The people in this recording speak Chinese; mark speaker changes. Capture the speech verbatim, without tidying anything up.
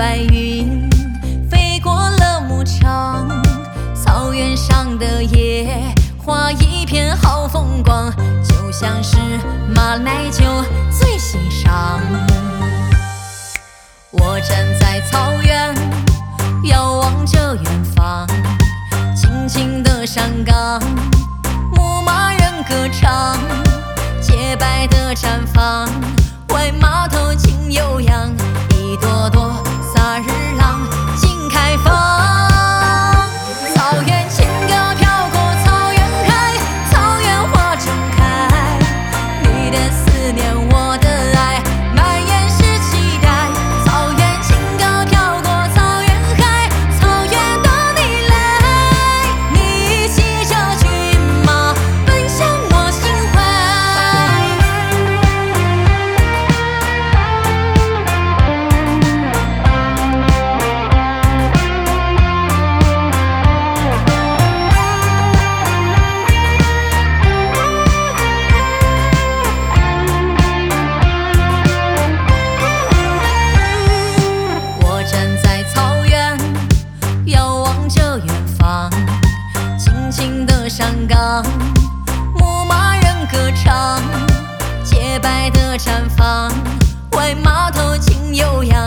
Speaker 1: 白云飞过了牧场，草原上的野花一片好风光，就像是马奶酒最欣赏。我站在草原，遥望着远方，青青的山岗，牧马人歌唱，洁白的毡房，外码头轻悠扬，一朵朵萨日朗尽开放。草原情歌飘过草原海，草原花正开，你的思念我的爱蔓延是期待。草原情歌飘过草原海，草原等你来，你骑着骏马奔向我心怀。我站在草原，遥望着远方，青青的山岗，牧马人歌唱，洁白的毡房，外码头轻悠扬。